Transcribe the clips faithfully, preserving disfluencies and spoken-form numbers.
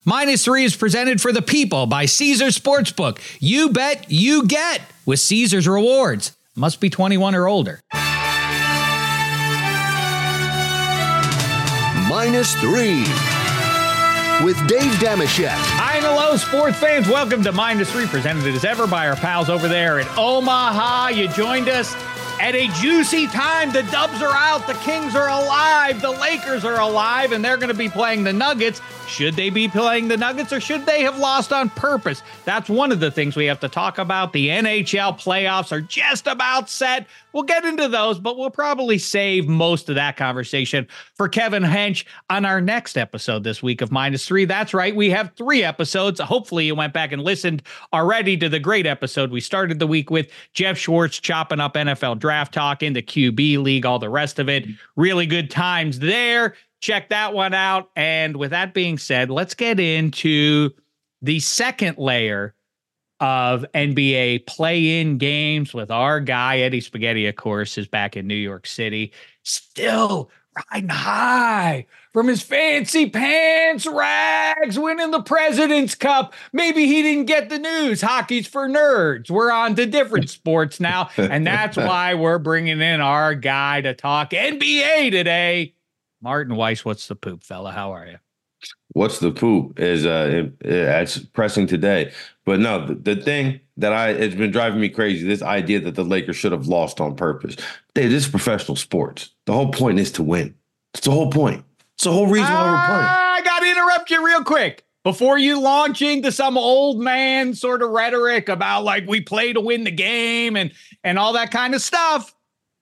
Minus Three is presented for the people by Caesars Sportsbook. You bet, you get with Caesars Rewards. Must be twenty-one or older. Minus Three with Dave Dameshek. Hi and hello, sports fans. Welcome to Minus Three, presented as ever by our pals over there at Omaha. You joined us at a juicy time. The Dubs are out. The Kings are alive. The Lakers are alive, and they're going to be playing the Nuggets. Should they be playing the Nuggets, or should they have lost on purpose? That's one of the things we have to talk about. The N H L playoffs are just about set. We'll get into those, but we'll probably save most of that conversation for Kevin Hench on our next episode this week of Minus Three. That's right. We have three episodes. Hopefully you went back and listened already to the great episode we started the week with. Jeff Schwartz chopping up N F L draft talk in the Q B league, all the rest of it. Really good times there. Check that one out. And with that being said, let's get into the second layer of N B A play-in games with our guy, Eddie Spaghetti, of course, is back in New York City, still riding high from his fancy pants rags, winning the President's Cup. Maybe he didn't get the news. Hockey's for nerds. We're on to different sports now, and that's why we're bringing in our guy to talk N B A today. Martin Weiss, what's the poop, fella? How are you? What's the poop is uh it, it's pressing today. But no, the, the thing that I it's been driving me crazy, this idea that the Lakers should have lost on purpose. Dude, this is professional sports. The whole point is to win. It's the whole point. It's the whole reason why we're playing. I gotta interrupt you real quick. Before you launch into some old man sort of rhetoric about like we play to win the game and and all that kind of stuff,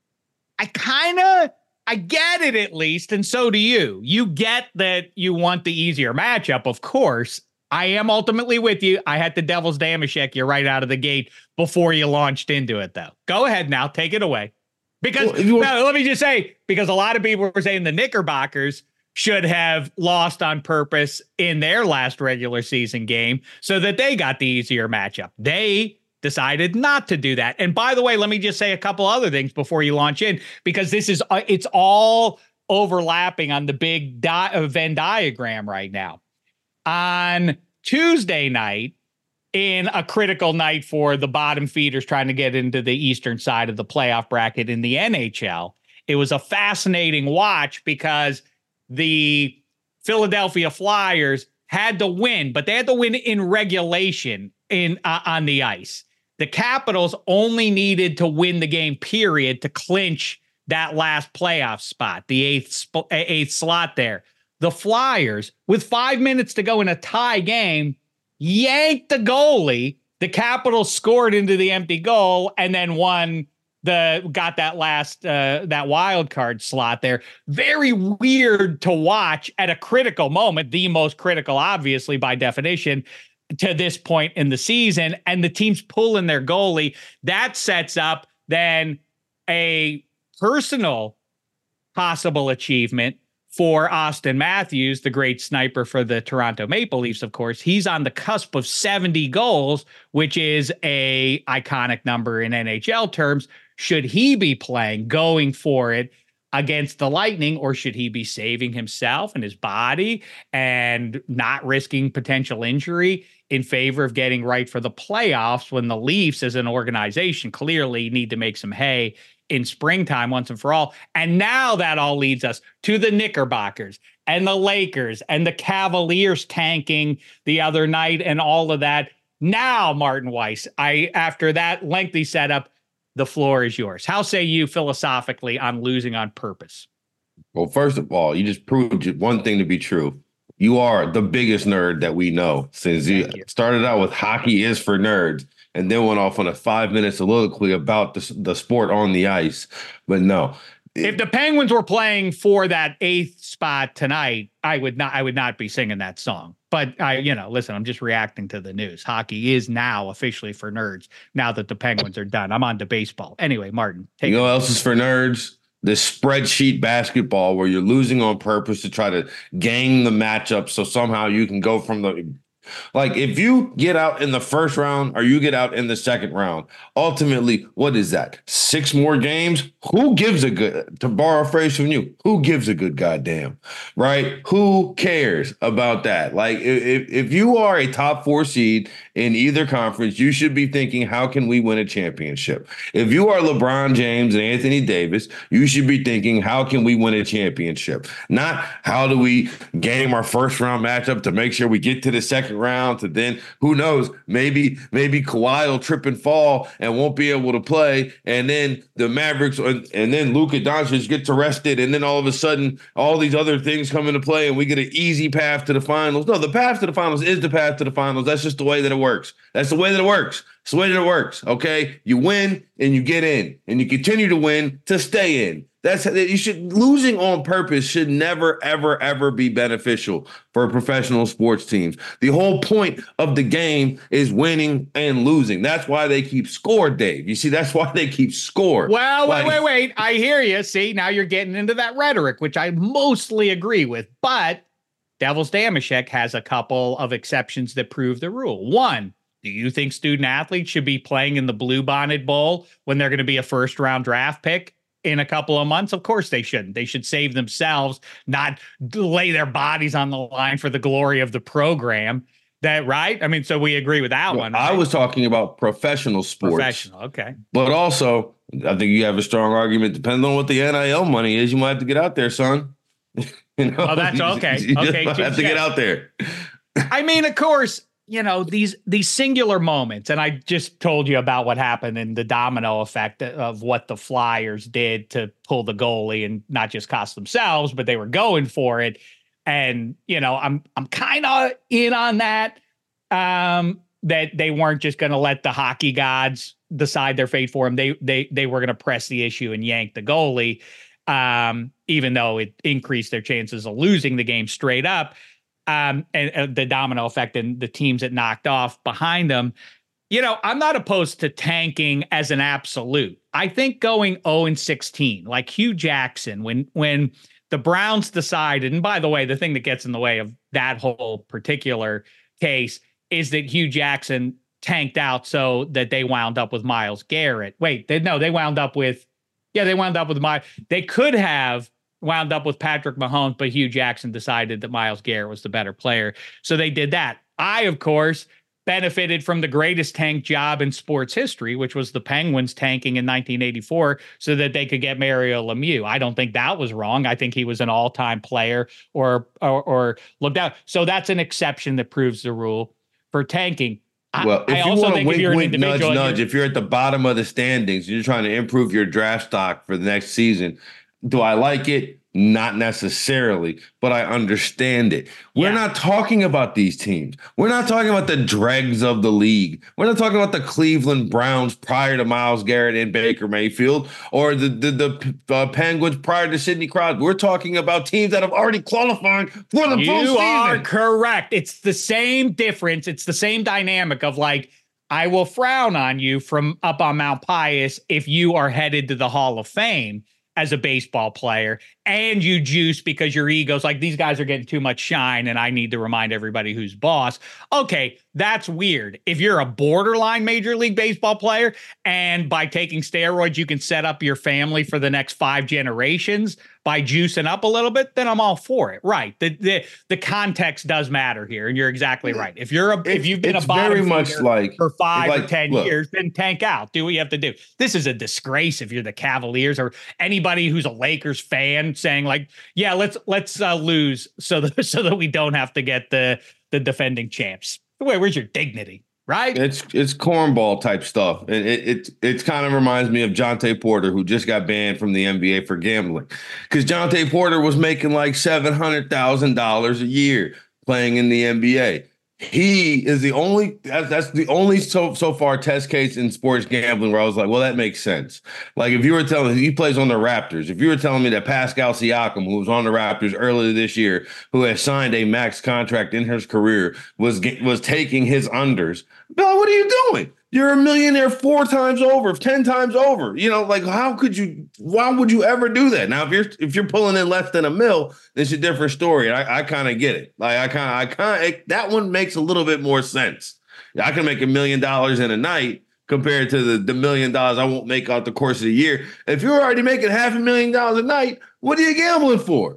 I kind of I get it, at least, and so do you. You get that you want the easier matchup, of course. I am ultimately with you. I had the Devil's Dameshek you right out of the gate before you launched into it, though. Go ahead now. Take it away. Because, well, want- no, let me just say, because a lot of people were saying the Knickerbockers should have lost on purpose in their last regular season game so that they got the easier matchup. They decided not to do that. And by the way, let me just say a couple other things before you launch in, because this is, uh, it's all overlapping on the big di- uh, Venn diagram right now. On Tuesday night, in a critical night for the bottom feeders trying to get into the eastern side of the playoff bracket in the N H L, it was a fascinating watch because the Philadelphia Flyers had to win, but they had to win in regulation in uh, on the ice. The Capitals only needed to win the game, period, to clinch that last playoff spot, the eighth sp- eighth slot there. The Flyers, with five minutes to go in a tie game, yanked the goalie. The Capitals scored into the empty goal and then won the got that last uh, that wild card slot there. Very weird to watch at a critical moment, the most critical, obviously, by definition, to this point in the season, and the team's pulling their goalie. That sets up then a personal possible achievement for Auston Matthews, the great sniper for the Toronto Maple Leafs, of course. He's on the cusp of seventy goals, which is a iconic number in N H L terms. Should he be playing, going for it against the Lightning, or should he be saving himself and his body and not risking potential injury in favor of getting right for the playoffs when the Leafs as an organization clearly need to make some hay in springtime once and for all? And now that all leads us to the Knickerbockers and the Lakers and the Cavaliers tanking the other night and all of that. Now, Martin Weiss, I after that lengthy setup, the floor is yours. How say you philosophically on losing on purpose? Well, first of all, you just proved one thing to be true. You are the biggest nerd that we know, since you, you started out with hockey is for nerds and then went off on a five minute soliloquy about the, the sport on the ice. But no, if the Penguins were playing for that eighth spot tonight, I would not, I would not be singing that song. But I, you know, listen, I'm just reacting to the news. Hockey is now officially for nerds now that the Penguins are done. I'm on to baseball. Anyway, Martin, take you know it. what else is for nerds? This spreadsheet basketball where you're losing on purpose to try to gang the matchup so somehow you can go from the Like, if you get out in the first round or you get out in the second round, ultimately, what is that? Six more games? Who gives a good, to borrow a phrase from you, who gives a good goddamn, right? Who cares about that? Like, if, if you are a top four seed in either conference, you should be thinking, how can we win a championship? If you are LeBron James and Anthony Davis, you should be thinking, how can we win a championship? Not how do we game our first round matchup to make sure we get to the second round to then, who knows, maybe maybe Kawhi will trip and fall and won't be able to play, and then the Mavericks and, and then Luka Doncic gets arrested, and then all of a sudden all these other things come into play and we get an easy path to the finals. No, the path to the finals is the path to the finals. That's just the way that it works. That's the way that it works. It's the way that it works, okay? You win and you get in, and you continue to win to stay in. That's you should losing on purpose should never, ever, ever be beneficial for professional sports teams. The whole point of the game is winning and losing. That's why they keep score, Dave. You see, that's why they keep score. Well, like, wait, wait, wait. I hear you. See, now you're getting into that rhetoric, which I mostly agree with. But Devil's Damashek has a couple of exceptions that prove the rule. One, do you think student athletes should be playing in the Blue Bonnet Bowl when they're going to be a first round draft pick in a couple of months? Of course they shouldn't. They should save themselves, not lay their bodies on the line for the glory of the program. That right? I mean, so we agree with that well, one. Right? I was talking about professional sports. Professional, okay. But also, I think you have a strong argument. Depending on what the N I L money is, you might have to get out there, son. you know? Oh, that's okay. you okay, just have to get out there. I mean, of course, you know, these these singular moments, and I just told you about what happened in the domino effect of what the Flyers did to pull the goalie and not just cost themselves, but they were going for it. And, you know, I'm I'm kind of in on that, um, that they weren't just going to let the hockey gods decide their fate for them. They they they were going to press the issue and yank the goalie, um, even though it increased their chances of losing the game straight up. Um, and uh, the domino effect and the teams that knocked off behind them. You know, I'm not opposed to tanking as an absolute. I think going oh and sixteen, like Hugh Jackson, when when the Browns decided, and by the way, the thing that gets in the way of that whole particular case is that Hugh Jackson tanked out so that they wound up with Myles Garrett. Wait, they, no, they wound up with, yeah, they wound up with my, they could have wound up with Patrick Mahomes, but Hugh Jackson decided that Myles Garrett was the better player. So they did that. I, of course, benefited from the greatest tank job in sports history, which was the Penguins tanking in nineteen eighty-four so that they could get Mario Lemieux. I don't think that was wrong. I think he was an all-time player or, or, or looked out. So that's an exception that proves the rule for tanking. Well, if I you also want to think if wink, you're an wink, nudge, individual, nudge, you're- if you're at the bottom of the standings, you're trying to improve your draft stock for the next season. Do I like it? Not necessarily, but I understand it. We're Yeah. not talking about these teams. We're not talking about the dregs of the league. We're not talking about the Cleveland Browns prior to Myles Garrett and Baker Mayfield, or the the, the uh, Penguins prior to Sidney Crosby. We're talking about teams that have already qualified for the You postseason. are correct. It's the same difference. It's the same dynamic of like, I will frown on you from up on Mount Pius if you are headed to the Hall of Fame as a baseball player and you juice because your ego's like, these guys are getting too much shine and I need to remind everybody who's boss. Okay, that's weird. If you're a borderline Major League Baseball player and by taking steroids, you can set up your family for the next five generations by juicing up a little bit, then I'm all for it. Right. The the, the context does matter here. And you're exactly right. If you're a, if you've been it's a bottom very much feeder like for five like, or ten look, years, then tank out. Do what you have to do. This is a disgrace if you're the Cavaliers or anybody who's a Lakers fan saying like, yeah, let's let's uh, lose so that so that we don't have to get the the defending champs. Wait, where's your dignity? Right? It's it's cornball type stuff. And it it it kind of reminds me of Jonte Porter, who just got banned from the N B A for gambling. Because Jonte Porter was making like seven hundred thousand dollars a year playing in the N B A. He is the only that's, that's the only so so far test case in sports gambling where I was like, well, that makes sense. Like if you were telling he plays on the Raptors, if you were telling me that Pascal Siakam, who was on the Raptors earlier this year, who has signed a max contract in his career, was was taking his unders, Bill, what are you doing? You're a millionaire four times over, ten times over. You know, like how could you? Why would you ever do that? Now, if you're if you're pulling in less than a mil, it's a different story. I, I kind of get it. Like I kind of I kind of that one makes a little bit more sense. I can make a million dollars in a night compared to the, the million dollars I won't make out the course of the year. If you're already making half a million dollars a night, what are you gambling for?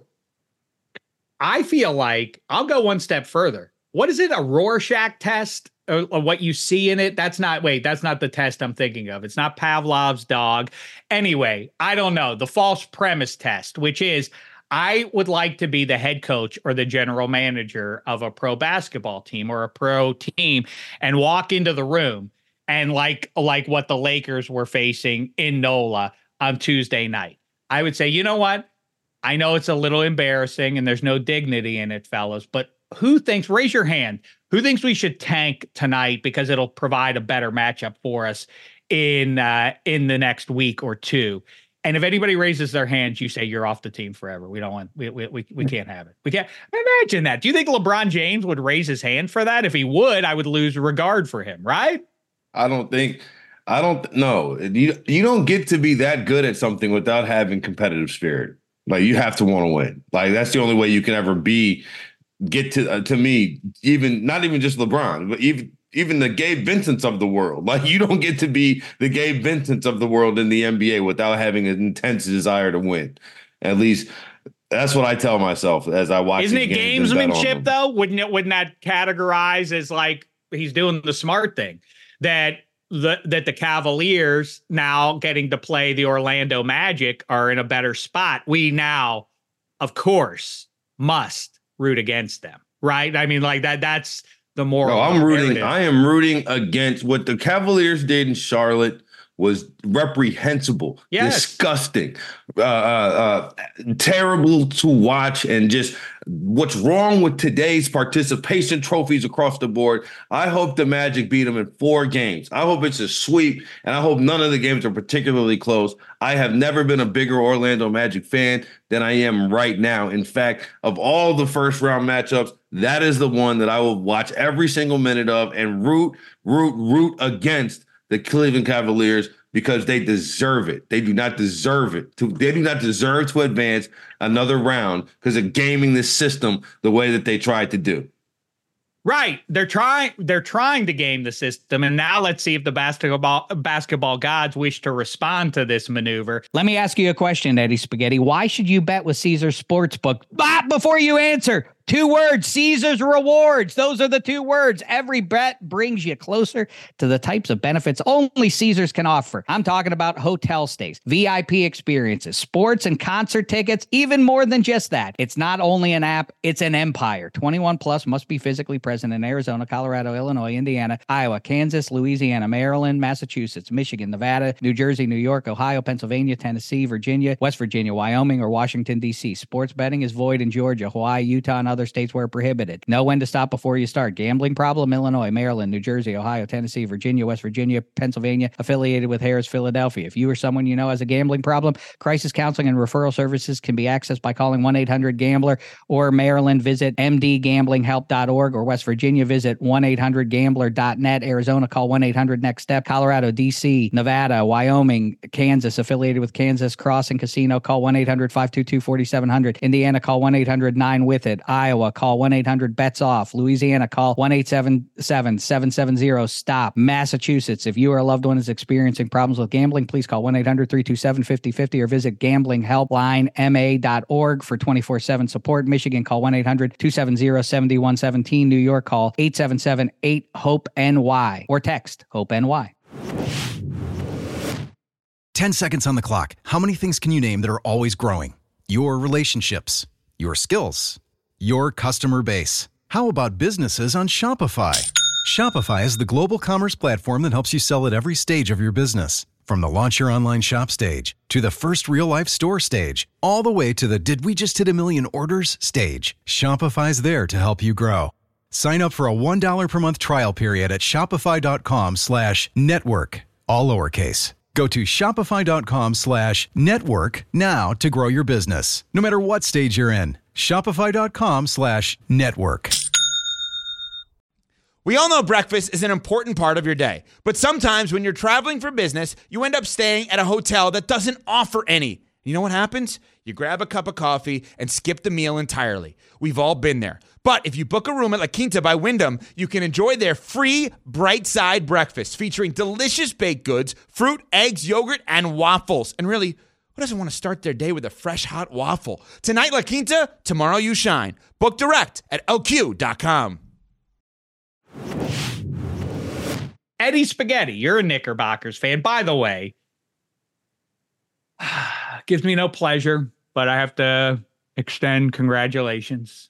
I feel like I'll go one step further. What is it? A Rorschach test? Or, or what you see in it? That's not, wait, that's not the test I'm thinking of. It's not Pavlov's dog. Anyway, I don't know. The false premise test, which is I would like to be the head coach or the general manager of a pro basketball team or a pro team and walk into the room and like, like what the Lakers were facing in NOLA on Tuesday night. I would say, you know what? I know it's a little embarrassing and there's no dignity in it, fellas, but who thinks, raise your hand, who thinks we should tank tonight because it'll provide a better matchup for us in uh, in the next week or two? And if anybody raises their hands, you say you're off the team forever. We don't want, we we we, we can't have it. We can't imagine that. Do you think LeBron James would raise his hand for that? If he would, I would lose regard for him, right? I don't think, I don't know. You, you don't get to be that good at something without having competitive spirit. Like you have to want to win. Like that's the only way you can ever be. Get to uh, to me, even not even just LeBron, but even even the Gabe Vincents of the world. Like you don't get to be the Gabe Vincents of the world in the N B A without having an intense desire to win. At least that's what I tell myself as I watch. Isn't it gamesmanship though? Wouldn't it? Wouldn't that categorize as like he's doing the smart thing? That the that the Cavaliers now getting to play the Orlando Magic are in a better spot. We now, of course, must root against them, right? I mean, like that, that's the moral. No, I'm rooting. I am rooting against what the Cavaliers did in Charlotte was reprehensible, yes. disgusting, uh, uh, uh, terrible to watch, and just what's wrong with today's participation trophies across the board. I hope the Magic beat them in four games. I hope it's a sweep, and I hope none of the games are particularly close. I have never been a bigger Orlando Magic fan than I am right now. In fact, of all the first round matchups, that is the one that I will watch every single minute of and root, root, root against the Cleveland Cavaliers because they deserve it. They do not deserve it. To, they do not deserve to advance another round because of gaming this system the way that they tried to do. Right. They're trying they're trying to game the system. And now let's see if the basketball basketball gods wish to respond to this maneuver. Let me ask you a question, Eddie Spaghetti. Why should you bet with Caesars Sportsbook? Ah, before you answer, two words, Caesars Rewards. Those are the two words. Every bet brings you closer to the types of benefits only Caesars can offer. I'm talking about hotel stays, V I P experiences, sports and concert tickets, even more than just that. It's not only an app, it's an empire. twenty-one plus must be physically present in Arizona, Colorado, Illinois, Indiana, Iowa, Kansas, Louisiana, Maryland, Massachusetts, Michigan, Nevada, New Jersey, New York, Ohio, Pennsylvania, Tennessee, Virginia, West Virginia, Wyoming, or Washington, D C. Sports betting is void in Georgia, Hawaii, Utah, and other states where prohibited. Know when to stop before you start. Gambling problem? Illinois, Maryland, New Jersey, Ohio, Tennessee, Virginia, West Virginia, Pennsylvania, affiliated with Harris, Philadelphia. If you or someone you know has a gambling problem, crisis counseling and referral services can be accessed by calling one eight hundred gambler, or Maryland, visit m d gambling help dot org, or West Virginia, visit one eight hundred gambler dot net. Arizona, call one eight hundred next step. Colorado, D C, Nevada, Wyoming, Kansas, affiliated with Kansas Crossing Casino, call one eight hundred five two two four seven zero zero. Indiana, call one eight hundred nine with it. Iowa, call one eight hundred bets off. Louisiana, call one eight seven seven seven seven zero stop. Massachusetts, if you or a loved one is experiencing problems with gambling, please call one eight hundred three two seven five zero five zero or visit gambling helpline m a dot org for twenty-four seven support. Michigan, call one eight hundred two seven zero seven one one seven. New York, call eight seven seven eight hope N Y or text HOPE-NY. ten seconds on the clock. How many things can you name that are always growing? Your relationships, your skills, your customer base. How about businesses on Shopify? Shopify is the global commerce platform that helps you sell at every stage of your business. From the launch your online shop stage to the first real life store stage, all the way to the did we just hit a million orders stage. Shopify's there to help you grow. Sign up for a one dollar per month trial period at shopify.com slash network, all lowercase. Go to shopify.com slash network now to grow your business, no matter what stage you're in. Shopify.com slash network. We all know breakfast is an important part of your day, but sometimes when you're traveling for business, you end up staying at a hotel that doesn't offer any. You know what happens? You grab a cup of coffee and skip the meal entirely. We've all been there. But if you book a room at La Quinta by Wyndham, you can enjoy their free Bright Side breakfast featuring delicious baked goods, fruit, eggs, yogurt, and waffles. And really, who doesn't want to start their day with a fresh hot waffle? Tonight, La Quinta, tomorrow you shine. Book direct at L Q dot com. Eddie Spaghetti, you're a Knickerbockers fan. By the way, gives me no pleasure, but I have to extend congratulations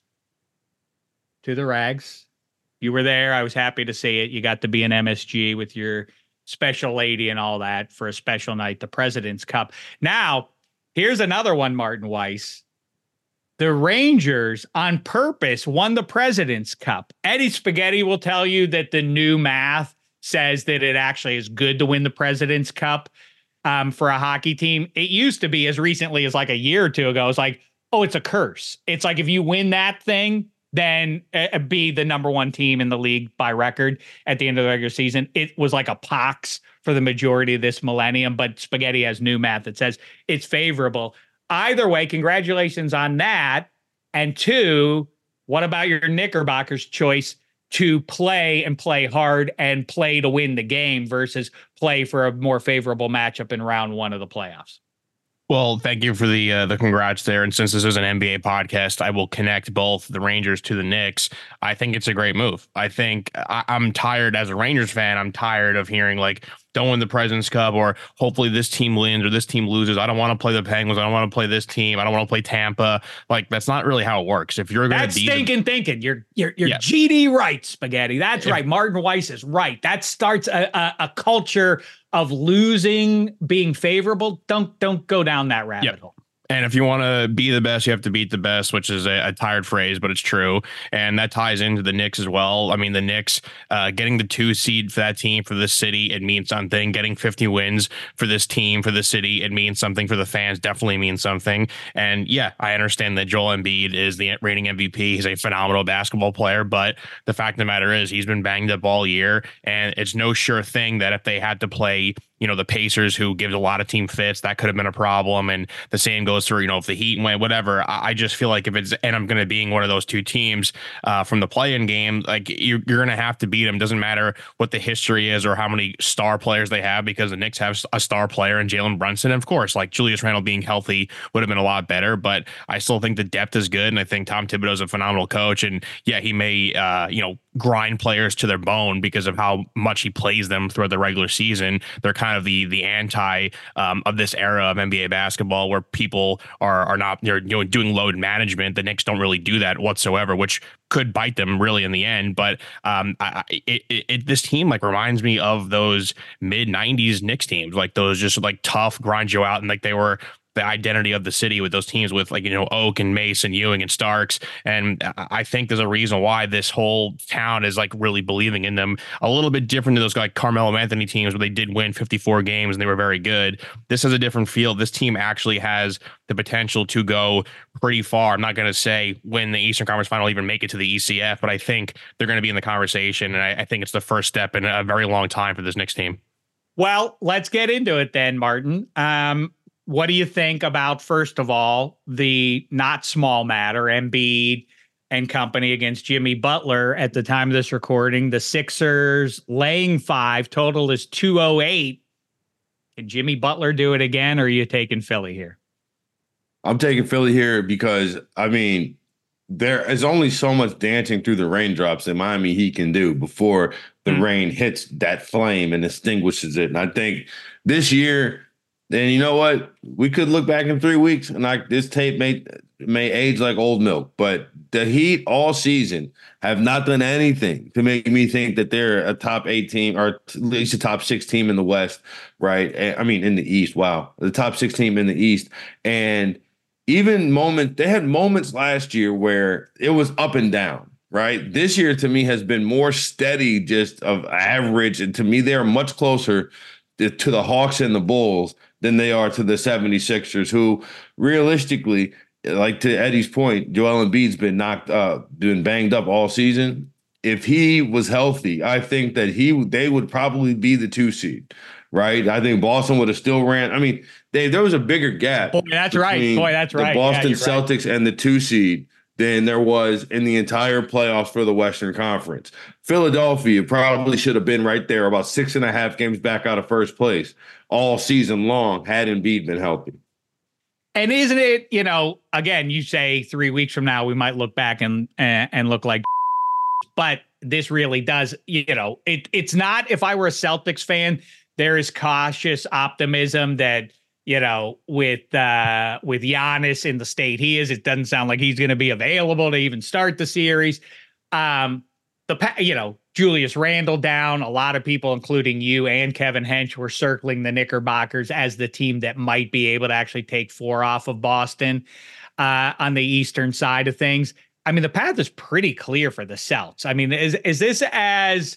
to the Rags. You were there. I was happy to see it. You got to be an M S G with your special lady and all that for a special night, the President's Cup. Now, here's another one, Martin Weiss. The Rangers on purpose won the President's Cup. Eddie Spaghetti will tell you that the new math says that it actually is good to win the President's Cup um, for a hockey team. It used to be as recently as like a year or two ago. It's like, oh, it's a curse. It's like if you win that thing, then uh, be the number one team in the league by record at the end of the regular season. It was like a pox for the majority of this millennium, but Spaghetti has new math that says it's favorable. Either way, congratulations on that. And two, what about your Knickerbockers choice to play and play hard and play to win the game versus play for a more favorable matchup in round one of the playoffs? Well, thank you for the uh, the congrats there. And since this is an N B A podcast, I will connect both the Rangers to the Knicks. I think it's a great move. I think I, I'm tired as a Rangers fan. I'm tired of hearing like, don't win the President's Cup, or hopefully this team wins or this team loses. I don't want to play the Penguins. I don't want to play this team. I don't want to play Tampa. Like, that's not really how it works. If you're going to That's be stinking the- thinking. You're you're you're Yeah. G D right, Spaghetti. That's If- right. Martin Weiss is right. That starts a, a, a culture of losing being favorable. Don't don't go down that rabbit Yep. hole. And if you want to be the best, you have to beat the best, which is a, a tired phrase, but it's true. And that ties into the Knicks as well. I mean, the Knicks uh, getting the two seed for that team, for this city, it means something. Getting fifty wins for this team, for the city, it means something. For the fans, definitely means something. And yeah, I understand that Joel Embiid is the reigning M V P. He's a phenomenal basketball player, but the fact of the matter is he's been banged up all year. And it's no sure thing that if they had to play, you know, the Pacers, who gives a lot of team fits, that could have been a problem. And the same goes through, you know, if the Heat went, whatever. I, I just feel like if it's, and I'm going to being one of those two teams uh, from the play-in game, like you're, you're going to have to beat them. Doesn't matter what the history is or how many star players they have, because the Knicks have a star player in Jalen Brunson. And of course, like Julius Randle being healthy would have been a lot better, but I still think the depth is good. And I think Tom Thibodeau is a phenomenal coach. And yeah, he may, uh, you know, grind players to their bone because of how much he plays them throughout the regular season. They're kind of the the anti um, of this era of N B A basketball, where people are are not, they're, you know, doing load management. The Knicks don't really do that whatsoever, which could bite them really in the end. But um, I, it, it, it this team like reminds me of those mid nineties Knicks teams, like those just like tough, grind you out, and like they were the identity of the city with those teams with, like, you know, Oak and Mason, Ewing and Starks. And I think there's a reason why this whole town is like really believing in them. A little bit different to those like Carmelo Anthony teams where they did win fifty-four games and they were very good. This has a different feel. This team actually has the potential to go pretty far. I'm not going to say win the Eastern Conference Final, even make it to the E C F, but I think they're going to be in the conversation. And I, I think it's the first step in a very long time for this Knicks team. Well, let's get into it then, Martin. Um, What do you think about, first of all, the not small matter, Embiid and company against Jimmy Butler at the time of this recording? The Sixers laying five, total is two oh eight. Can Jimmy Butler do it again, or are you taking Philly here? I'm taking Philly here because, I mean, there is only so much dancing through the raindrops that Miami Heat can do before the mm. rain hits that flame and extinguishes it. And I think this year, and you know what? We could look back in three weeks and like this tape may may age like old milk, but the Heat all season have not done anything to make me think that they're a top eight team, or at least a top six team in the West, right? I mean, in the East. Wow. The top six team in the East. And even moment, they had moments last year where it was up and down, right? This year to me has been more steady, just of average. And to me, they're much closer to the Hawks and the Bulls than they are to the seventy-sixers, who realistically, like to Eddie's point, Joel Embiid's been knocked up, been banged up all season. if he was healthy, I think that he they would probably be the two seed, right? I think Boston would have still ran. I mean, they, there was a bigger gap. Boy, that's right. Boy, that's right. The Boston yeah, Celtics right. and the two seed than there was in the entire playoffs for the Western Conference. Philadelphia probably should have been right there, about six and a half games back out of first place all season long had Embiid been healthy. And isn't it, you know, again, you say three weeks from now, we might look back and and, and look like, but this really does, you know, it it's not, if I were a Celtics fan, there is cautious optimism that, you know, with uh, with Giannis in the state he is, it doesn't sound like he's going to be available to even start the series. Um, the you know, Julius Randle down. A lot of people, including you and Kevin Hench, were circling the Knickerbockers as the team that might be able to actually take four off of Boston uh, on the eastern side of things. I mean, the path is pretty clear for the Celts. I mean, is is this as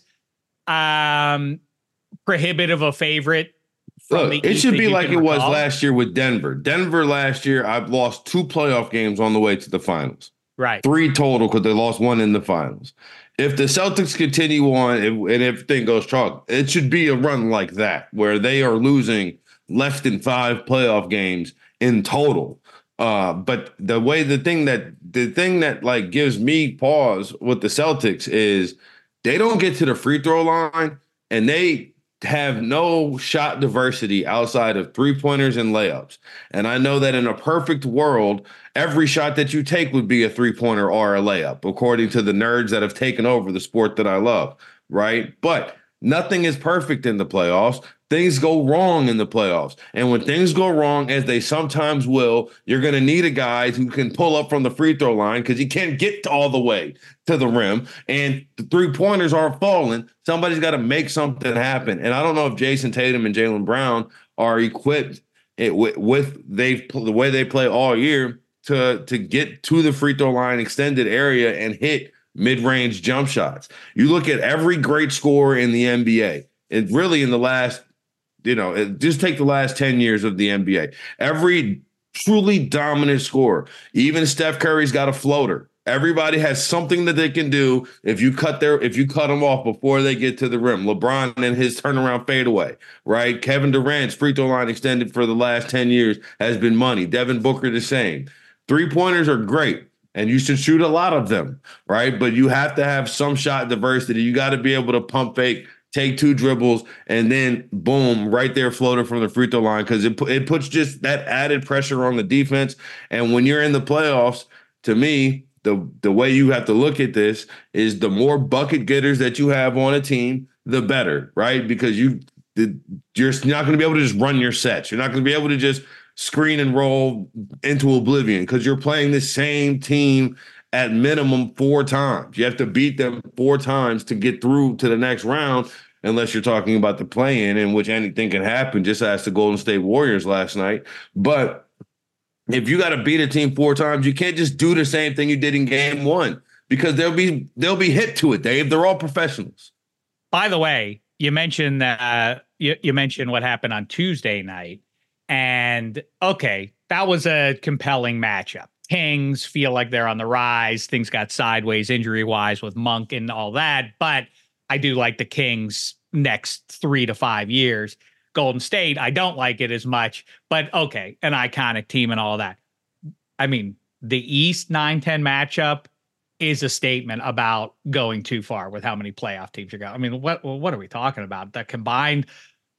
um, prohibitive a favorite? Look, it should be like it was last year with Denver. Denver last year, I've lost two playoff games on the way to the finals. Right. Three total because they lost one in the finals. If the Celtics continue on and everything goes chalk, it should be a run like that where they are losing less than five playoff games in total. Uh, but the way the thing that the thing that like gives me pause with the Celtics is they don't get to the free throw line and they have no shot diversity outside of three-pointers and layups. And I know that in a perfect world, every shot that you take would be a three-pointer or a layup, according to the nerds that have taken over the sport that I love, right? But nothing is perfect in the playoffs. Things go wrong in the playoffs. And when things go wrong, as they sometimes will, you're going to need a guy who can pull up from the free throw line because he can't get all the way to the rim. And the three-pointers aren't falling. Somebody's got to make something happen. And I don't know if Jason Tatum and Jaylen Brown are equipped it, with, with they've the way they play all year to, to get to the free throw line extended area and hit mid-range jump shots. You look at every great scorer in the N B A, and really in the last You know, just take the last ten years of the N B A. Every truly dominant scorer, even Steph Curry's got a floater. Everybody has something that they can do if you cut their if you cut them off before they get to the rim. LeBron and his turnaround fadeaway, right? Kevin Durant's free throw line extended for the last ten years has been money. Devin Booker the same. Three-pointers are great, and you should shoot a lot of them, right? But you have to have some shot diversity. You got to be able to pump fake, take two dribbles, and then boom, right there, floater from the free throw line, because it, it puts just that added pressure on the defense. And when you're in the playoffs, to me, the, the way you have to look at this is the more bucket getters that you have on a team, the better, right? Because you, the, you're not going to be able to just run your sets. You're not going to be able to just screen and roll into oblivion because you're playing the same team at minimum four times. You have to beat them four times to get through to the next round, unless you're talking about the play-in, in which anything can happen, just as the Golden State Warriors last night. But if you got to beat a team four times, you can't just do the same thing you did in game one because they'll be they'll be hit to it, Dave. They're all professionals. By the way, you mentioned uh, you, you mentioned what happened on Tuesday night, and okay, that was a compelling matchup. Kings feel like they're on the rise. Things got sideways injury-wise with Monk and all that, but I do like the Kings next three to five years. Golden State, I don't like it as much, but okay, an iconic team and all that. I mean, the East nine ten matchup is a statement about going too far with how many playoff teams are going. I mean, what what are we talking about? The combined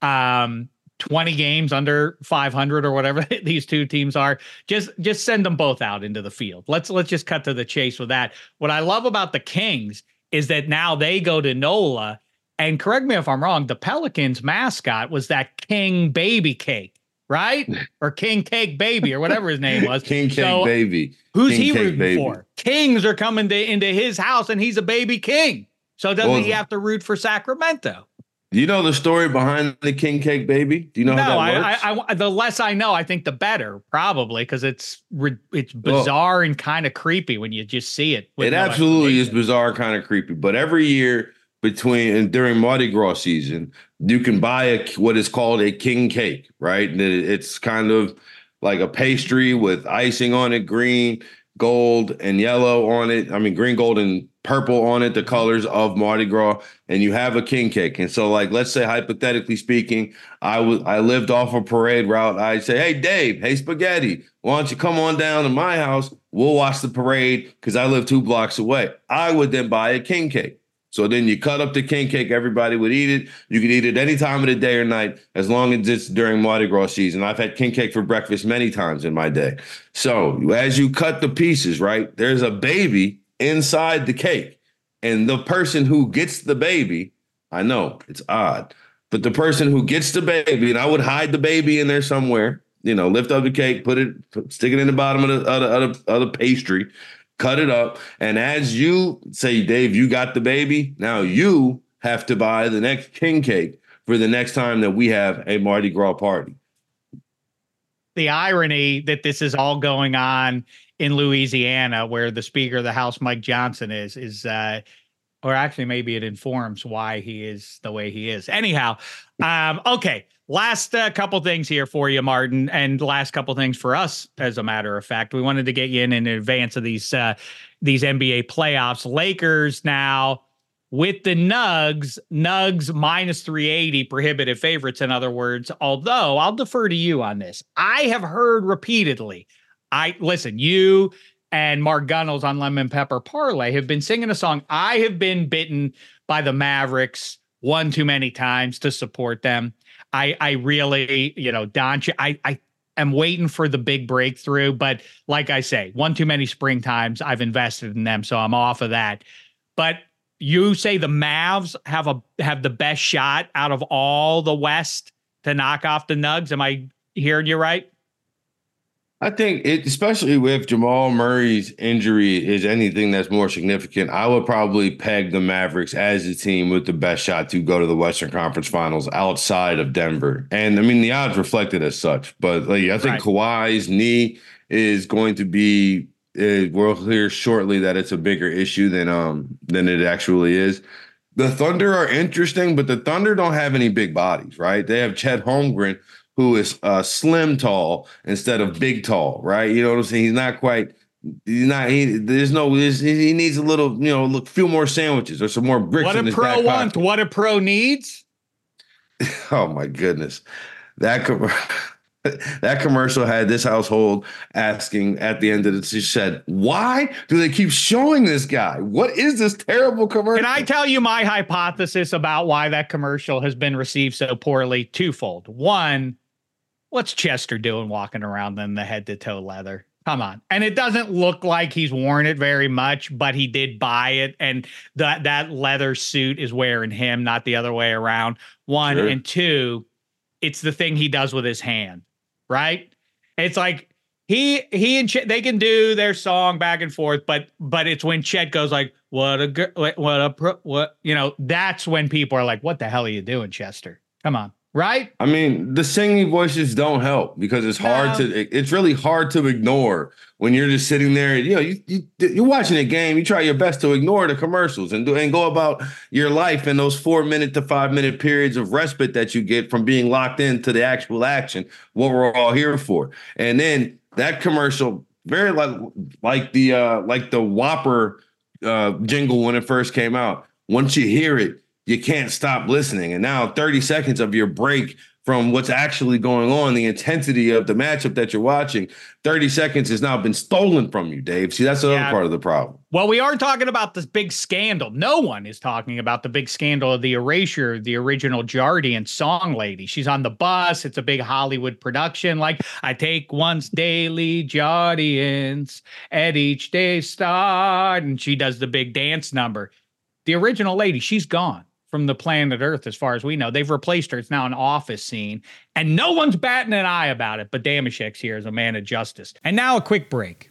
um, twenty games under five hundred or whatever these two teams are. Just just send them both out into the field. Let's let's just cut to the chase with that. What I love about the Kings is that now they go to NOLA, and correct me if I'm wrong, the Pelicans mascot was that King Baby Cake, right? Or King Cake Baby or whatever his name was. King Cake so Baby. Who's King he Cake rooting Baby. for? Kings are coming to, into his house, and he's a baby king. So doesn't Well, he have to root for Sacramento? Do you know the story behind the King Cake Baby? Do you know No, how that I, works? I, I, the less I know, I think the better, probably, because it's it's bizarre well, and kind of creepy when you just see it. It no absolutely is bizarre, kind of creepy. But every year between and during Mardi Gras season, you can buy a what is called a king cake, right? And it, it's kind of like a pastry with icing on it, green, gold, and yellow on it. I mean, green, gold, and purple on it, the colors of Mardi Gras, and you have a king cake. And so, like, let's say hypothetically speaking, I was I lived off a parade route. I'd say, hey, Dave, hey, Spaghetti, why don't you come on down to my house? We'll watch the parade because I live two blocks away. I would then buy a king cake. So then you cut up the king cake. Everybody would eat it. You could eat it any time of the day or night, as long as it's during Mardi Gras season. I've had king cake for breakfast many times in my day. So as you cut the pieces, right, there's a baby inside the cake. And the person who gets the baby, I know it's odd, but the person who gets the baby, and I would hide the baby in there somewhere, you know, lift up the cake, put it, stick it in the bottom of the, of the, of the, of the pastry, cut it up. And as you say, Dave, you got the baby. Now you have to buy the next king cake for the next time that we have a Mardi Gras party. The irony that this is all going on in Louisiana, where the Speaker of the House, Mike Johnson, is, is, uh, or actually maybe it informs why he is the way he is. Anyhow, um, okay. Last uh, couple things here for you, Martin, and last couple things for us, as a matter of fact. We wanted to get you in in advance of these uh, these N B A playoffs. Lakers now with the Nugs, Nugs minus three eighty, prohibitive favorites, in other words, although I'll defer to you on this. I have heard repeatedly, I listen, you and Mark Gunnels on Lemon Pepper Parlay have been singing a song. I have been bitten by the Mavericks one too many times to support them. I, I really, you know, Doncic, I, I am waiting for the big breakthrough, but like I say, one too many spring times I've invested in them, so I'm off of that. But you say the Mavs have a have the best shot out of all the West to knock off the Nugs. Am I hearing you right? I think it, especially with Jamal Murray's injury, is anything that's more significant. I would probably peg the Mavericks as a team with the best shot to go to the Western Conference Finals outside of Denver. And I mean, the odds reflected as such, but like, I think right. Kawhi's knee is going to be, uh, we'll hear shortly that it's a bigger issue than, um, than it actually is. The Thunder are interesting, but the Thunder don't have any big bodies, right? They have Chet Holmgren, who is uh, slim tall instead of big tall, right? You know what I'm saying? He's not quite, he's not, he, there's no, there's, he needs a little, you know, a few more sandwiches or some more bricks what in his back pocket. What a pro wants, what a pro needs. Oh my goodness. That, com- that commercial had this household asking at the end of it, she said, why do they keep showing this guy? What is this terrible commercial? Can I tell you my hypothesis about why that commercial has been received so poorly? Twofold. One, what's Chester doing walking around in the head-to-toe leather? Come on. And it doesn't look like he's worn it very much, but he did buy it, and that that leather suit is wearing him, not the other way around. One. Sure. And two, it's the thing he does with his hand, right? It's like he he and Chet, they can do their song back and forth, but but it's when Chet goes like, what a girl, what a pro, what, you know, that's when people are like, what the hell are you doing, Chester? Come on. Right? I mean, the singing voices don't help because it's hard no. to, it's really hard to ignore when you're just sitting there. You know, you, you, you're watching a game, you try your best to ignore the commercials and do and go about your life in those four minute to five minute periods of respite that you get from being locked into the actual action, what we're all here for. And then that commercial, very like, like the, uh, like the Whopper uh, jingle when it first came out. Once you hear it, you can't stop listening. And now thirty seconds of your break from what's actually going on, the intensity of the matchup that you're watching, thirty seconds has now been stolen from you, Dave. See, that's the yeah. other part of the problem. Well, we are talking about this big scandal. No one is talking about the big scandal of the erasure of the original Jardian song lady. She's on the bus. It's a big Hollywood production. Like, I take once daily Jardians at each day start. And she does the big dance number. The original lady, she's gone from the planet Earth, as far as we know. They've replaced her. It's now an office scene, and no one's batting an eye about it. But Damashek's here as a man of justice. And now a quick break.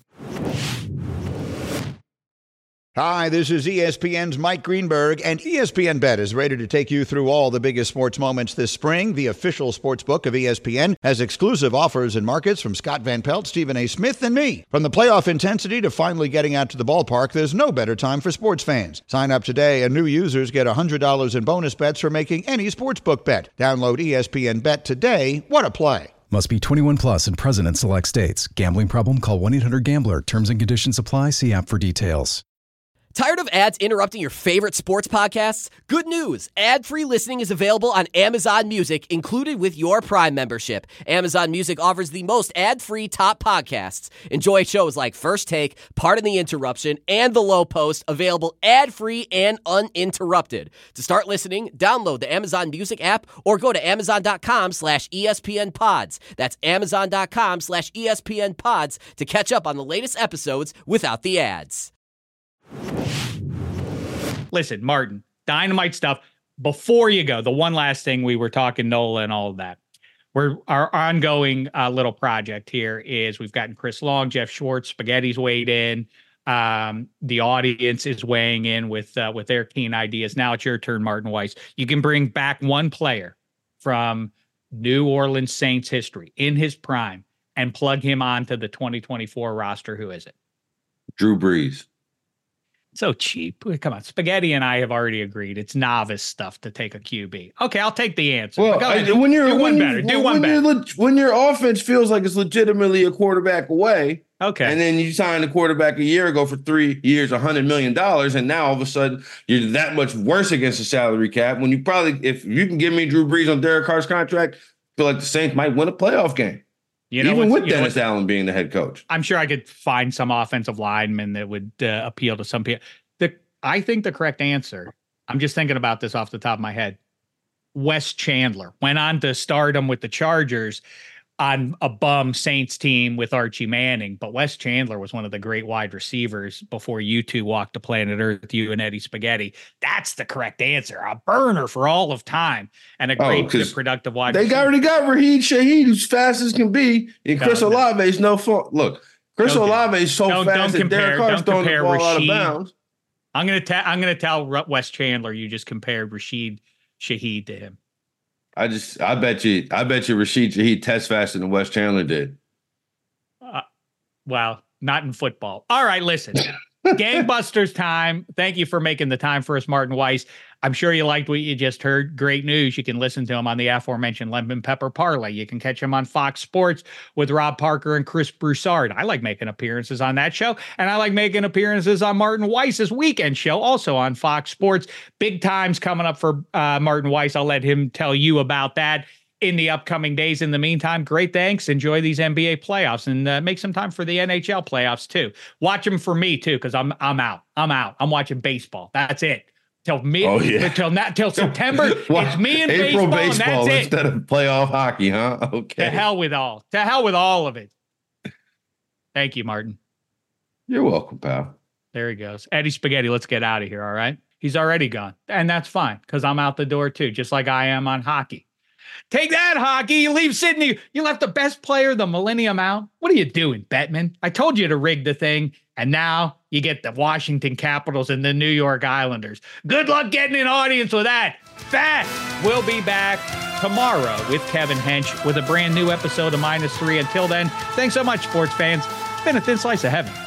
Hi, this is E S P N's Mike Greenberg, and E S P N Bet is ready to take you through all the biggest sports moments this spring. The official sports book of E S P N has exclusive offers and markets from Scott Van Pelt, Stephen A. Smith, and me. From the playoff intensity to finally getting out to the ballpark, there's no better time for sports fans. Sign up today, and new users get one hundred dollars in bonus bets for making any sportsbook bet. Download E S P N Bet today. What a play. Must be twenty-one plus and present in select states. Gambling problem? Call one eight hundred gambler. Terms and conditions apply. See app for details. Tired of ads interrupting your favorite sports podcasts? Good news! Ad-free listening is available on Amazon Music, included with your Prime membership. Amazon Music offers the most ad-free top podcasts. Enjoy shows like First Take, Pardon the Interruption, and The Low Post, available ad-free and uninterrupted. To start listening, download the Amazon Music app or go to amazon.com slash ESPN pods. That's amazon.com slash ESPN pods to catch up on the latest episodes without the ads. Listen, Martin, dynamite stuff. Before you go, the one last thing, we were talking Nola and all of that. We're our ongoing uh, little project here is we've gotten Chris Long, Jeff Schwartz, Spaghetti's weighed in. Um, the audience is weighing in with uh, with their keen ideas. Now it's your turn, Martin Weiss. You can bring back one player from New Orleans Saints history in his prime and plug him onto the twenty twenty-four roster. Who is it? Drew Brees. So cheap. Come on. Spaghetti and I have already agreed. It's novice stuff to take a Q B. Okay, I'll take the answer. Well, I, do, when you're do when one you, better. Do when, one better. Le- when your offense feels like it's legitimately a quarterback away, okay, and then you signed a quarterback a year ago for three years, a hundred million dollars, and now all of a sudden you're that much worse against the salary cap. When you probably, if you can give me Drew Brees on Derek Carr's contract, I feel like the Saints might win a playoff game. You know, even with Dennis Allen being the head coach. I'm sure I could find some offensive lineman that would uh, appeal to some people. The I think the correct answer, I'm just thinking about this off the top of my head, Wes Chandler went on to stardom with the Chargers on a bum Saints team with Archie Manning. But Wes Chandler was one of the great wide receivers before you two walked to planet Earth, you and Eddie Spaghetti. That's the correct answer. A burner for all of time and a great, oh, good, productive wide they receiver. They already got Raheem Shaheed, who's fast as can be. And Chris no, Olave is no fault. Look, Chris don't Olave is so don't, fast don't that Derek Carr's throwing the ball Rasheed. out of bounds. I'm gonna tell. I'm gonna tell Wes Chandler you just compared Rashid Shaheed to him. I just, I bet you, I bet you Rashid Shaheed tests faster than Wes Chandler did. Uh, well, not in football. All right, listen, gangbusters time. Thank you for making the time for us, Martin Weiss. I'm sure you liked what you just heard. Great news. You can listen to him on the aforementioned Lemon Pepper Parlay. You can catch him on Fox Sports with Rob Parker and Chris Broussard. I like making appearances on that show, and I like making appearances on Martin Weiss's weekend show, also on Fox Sports. Big times coming up for uh, Martin Weiss. I'll let him tell you about that in the upcoming days. In the meantime, great thanks. Enjoy these N B A playoffs and uh, make some time for the N H L playoffs too. Watch them for me too, because I'm I'm out. I'm out. I'm watching baseball. That's it. Till mid, oh, yeah. till not till September. Well, it's me and April baseball, baseball and that's instead it. of playoff hockey, huh? Okay. To hell with all. To hell with all of it. Thank you, Martin. You're welcome, pal. There he goes. Eddie Spaghetti, let's get out of here, all right? He's already gone. And that's fine, because I'm out the door too, just like I am on hockey. Take that, hockey. You leave Sydney. You left the best player of the millennium out. What are you doing, Bettman? I told you to rig the thing, and now you get the Washington Capitals and the New York Islanders. Good luck getting an audience with that. Fat will be back tomorrow with Kevin Hench with a brand new episode of Minus Three. Until then, thanks so much, sports fans. It's been a thin slice of heaven.